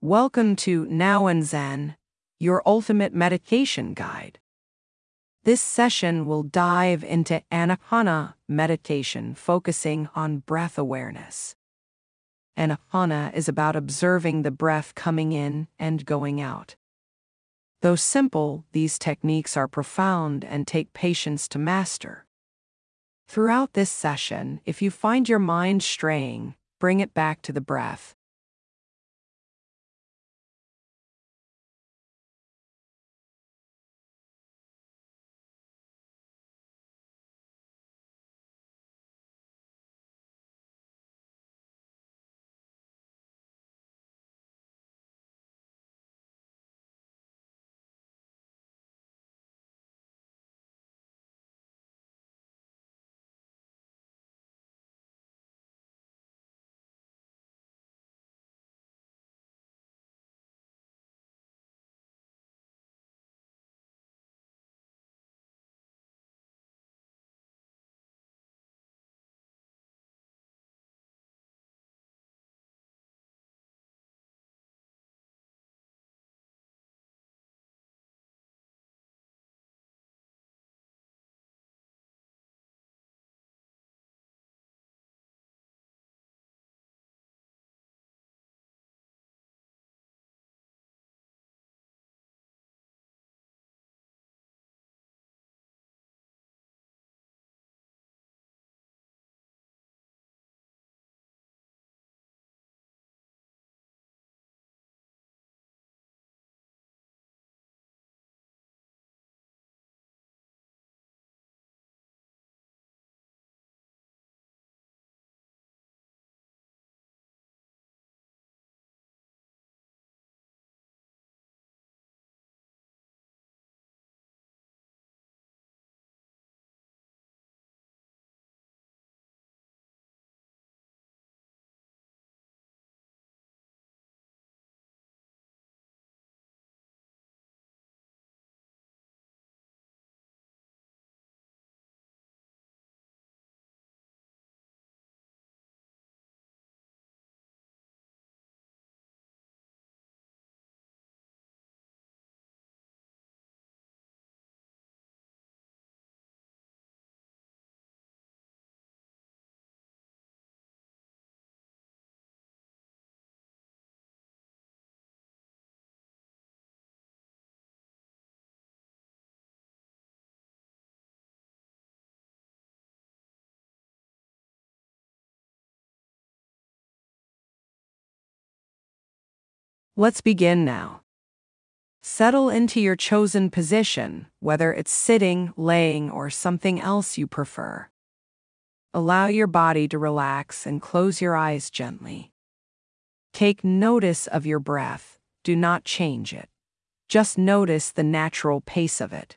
Welcome to Now and Zen, your ultimate meditation guide. This session will dive into Anapana meditation, focusing on breath awareness. Anapana is about observing the breath coming in and going out. Though simple, these techniques are profound and take patience to master. Throughout this session, if you find your mind straying, bring it back to the breath. Let's begin now. Settle into your chosen position, whether it's sitting, laying, or something else you prefer. Allow your body to relax and close your eyes gently. Take notice of your breath. Do not change it. Just notice the natural pace of it.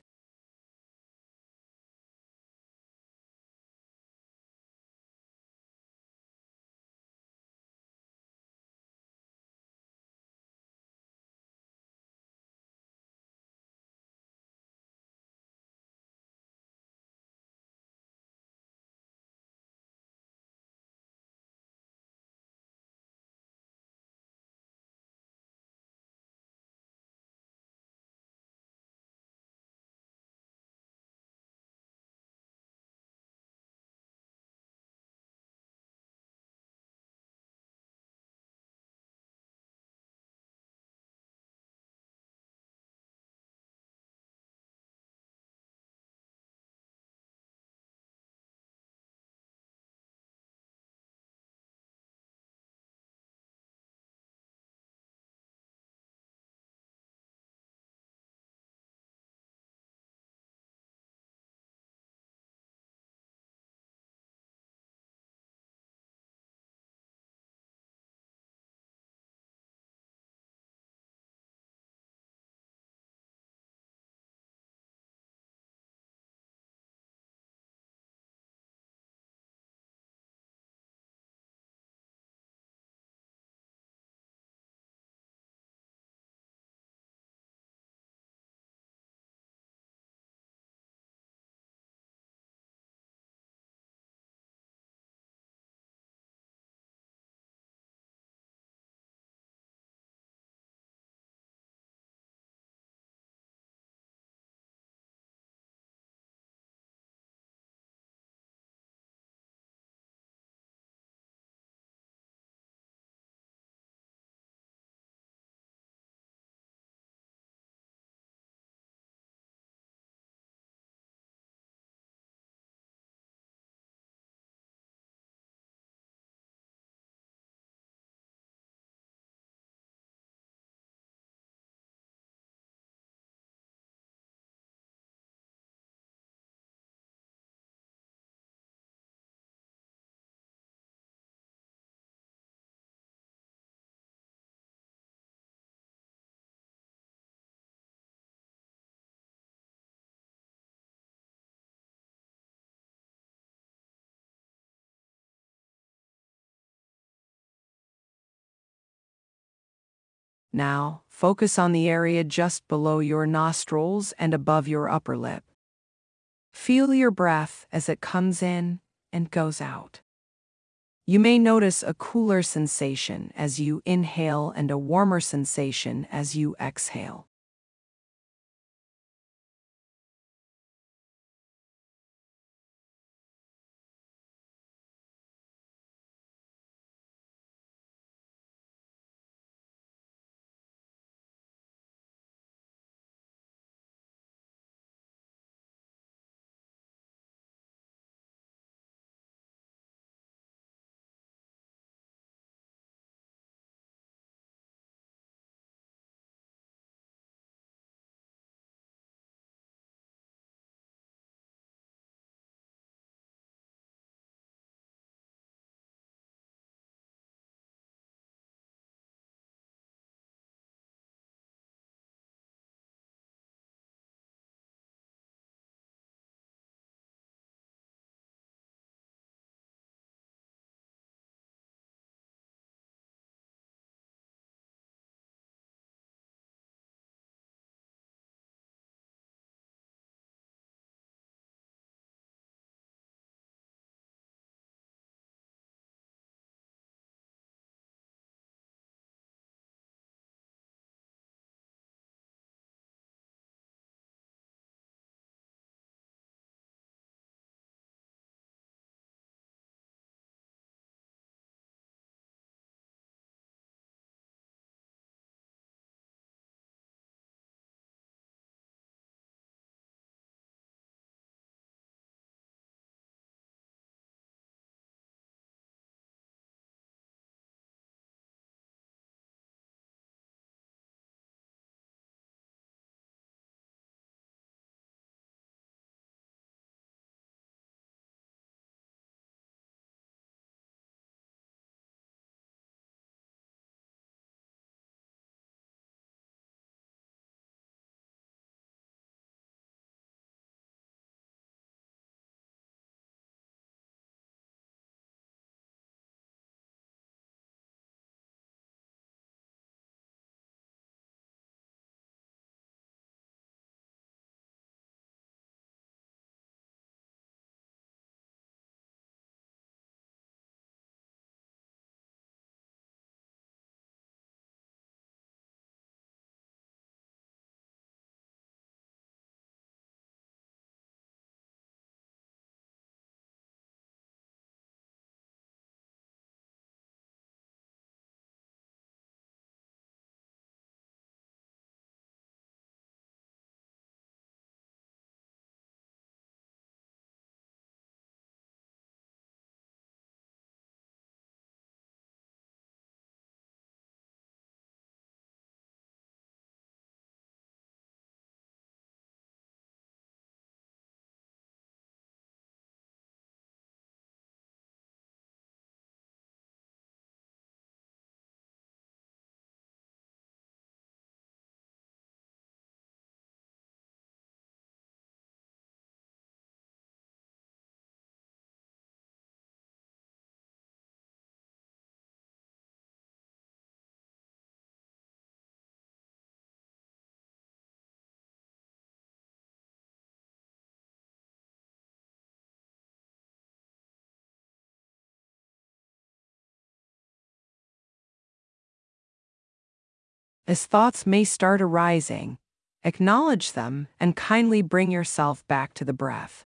Now, focus on the area just below your nostrils and above your upper lip. Feel your breath as it comes in and goes out. You may notice a cooler sensation as you inhale and a warmer sensation as you exhale. As thoughts may start arising, acknowledge them and kindly bring yourself back to the breath.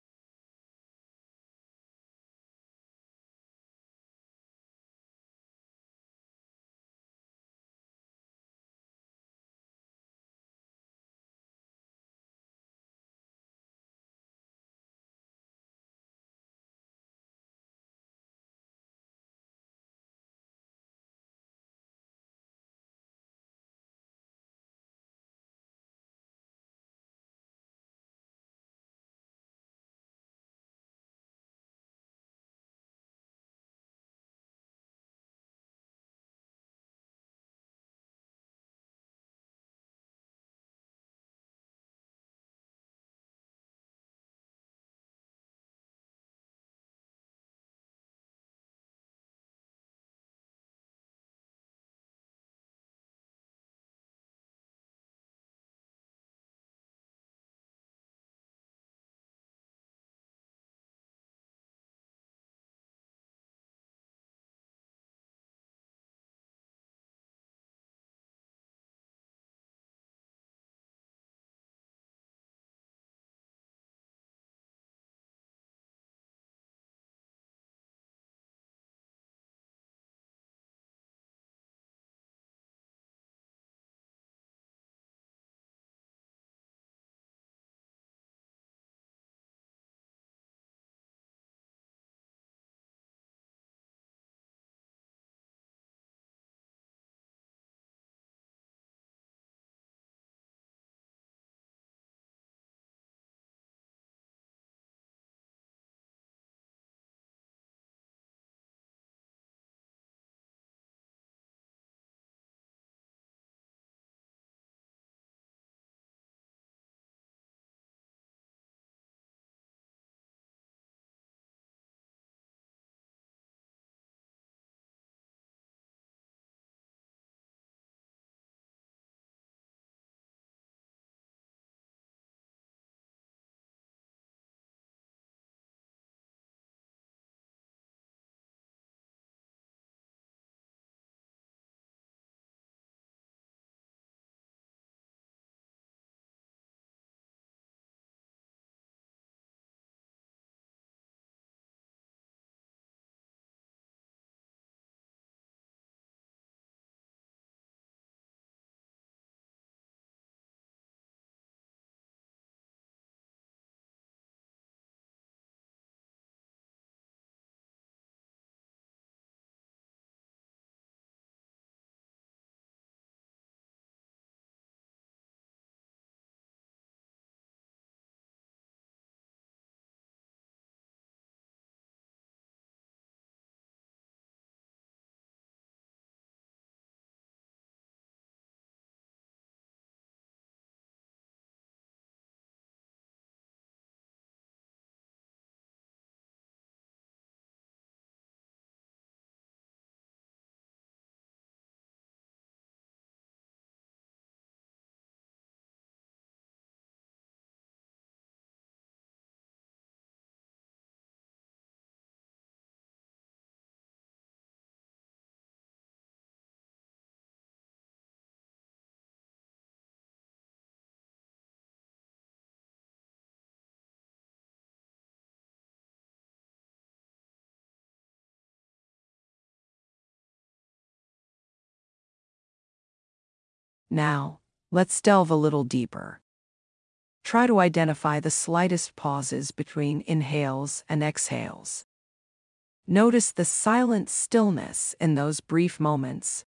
Now, let's delve a little deeper. Try to identify the slightest pauses between inhales and exhales. Notice the silent stillness in those brief moments.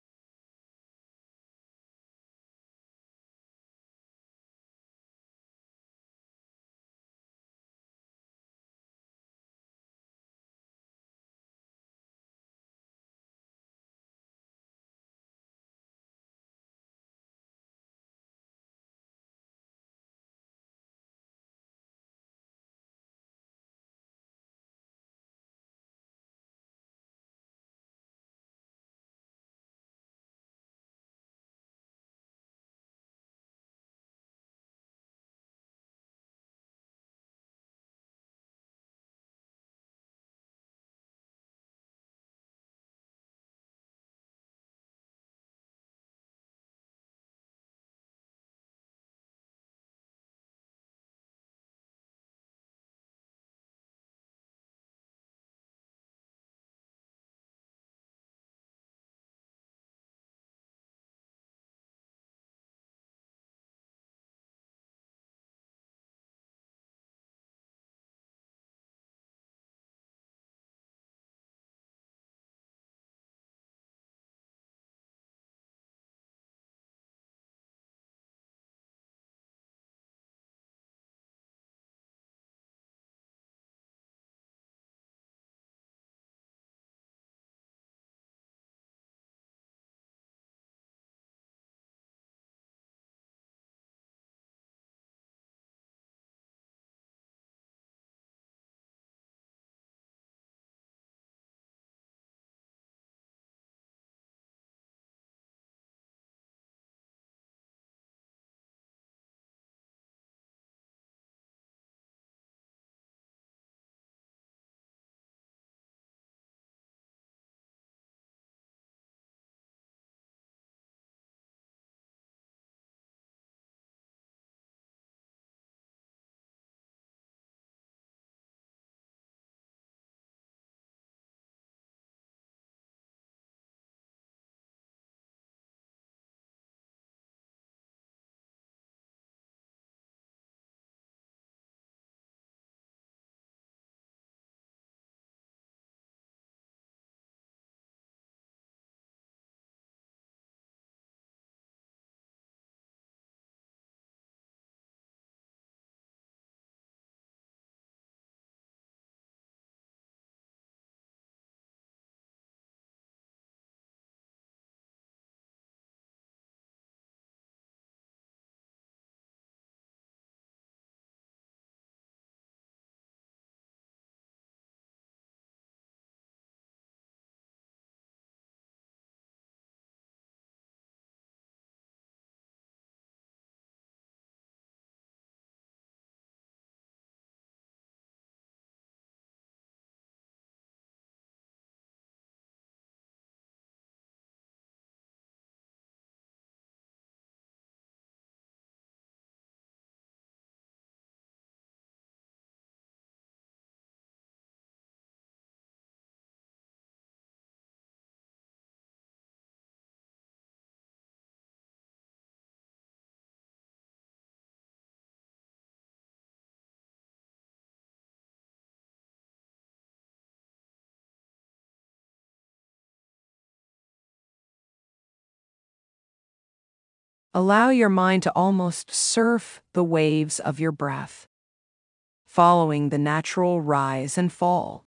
Allow your mind to almost surf the waves of your breath, following the natural rise and fall.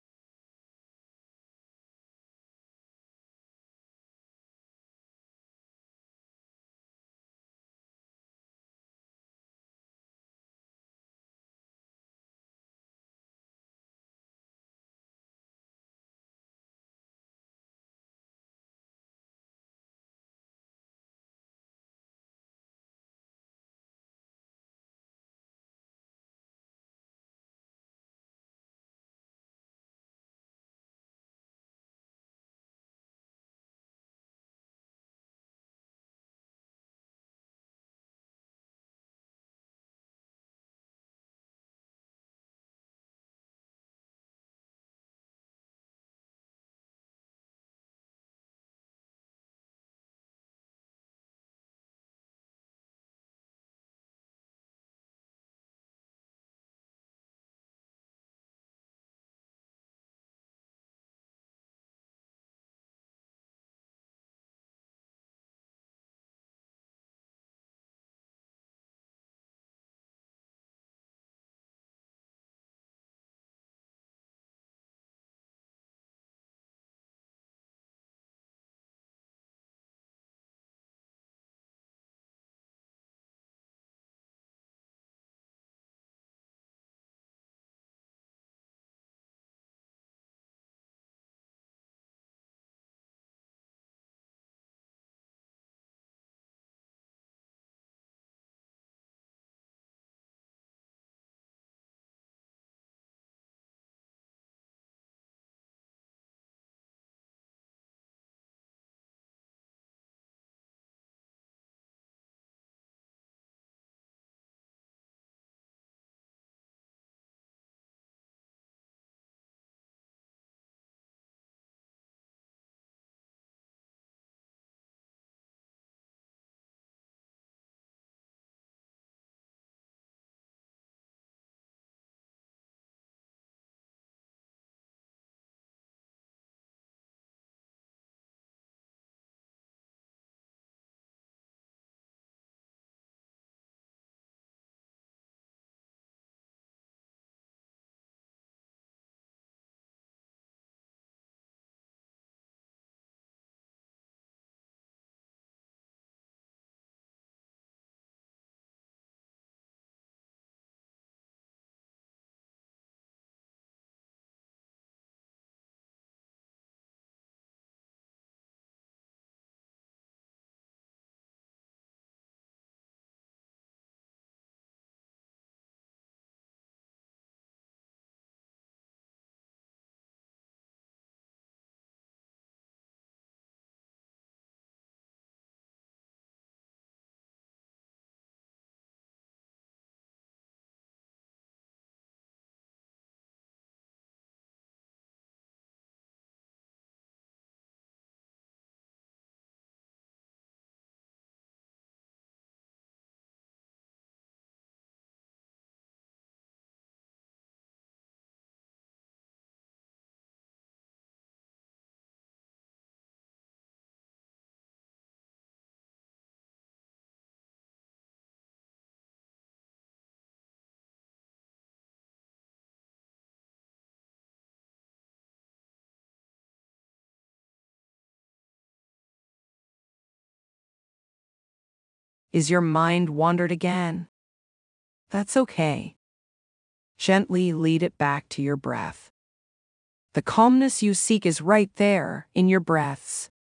Is your mind wandered again? That's okay. Gently lead it back to your breath. The calmness you seek is right there in your breaths.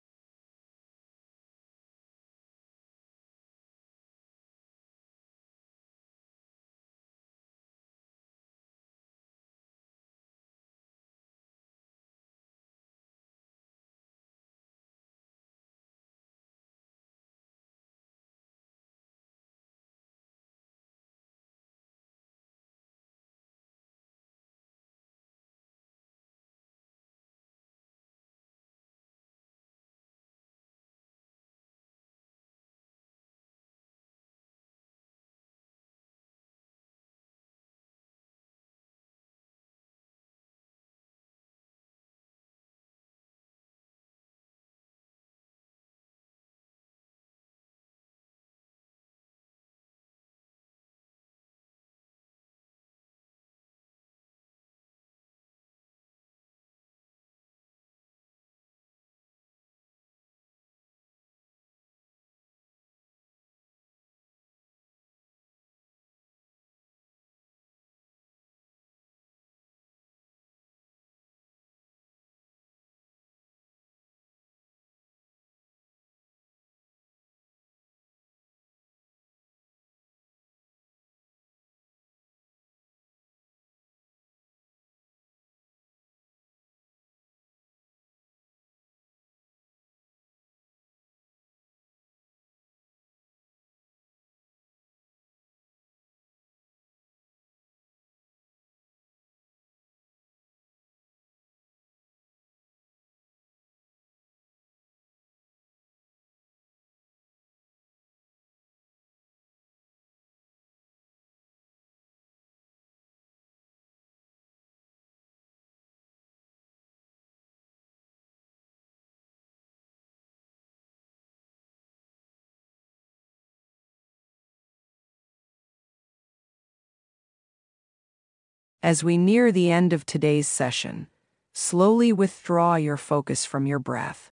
As we near the end of today's session, slowly withdraw your focus from your breath.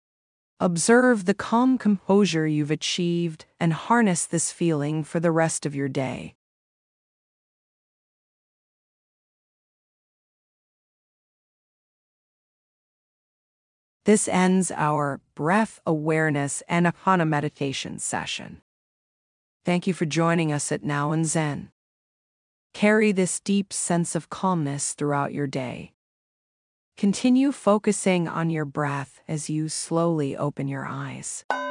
Observe the calm composure you've achieved and harness this feeling for the rest of your day. This ends our breath awareness Anapana meditation session. Thank you for joining us at Now and Zen. Carry this deep sense of calmness throughout your day. Continue focusing on your breath as you slowly open your eyes.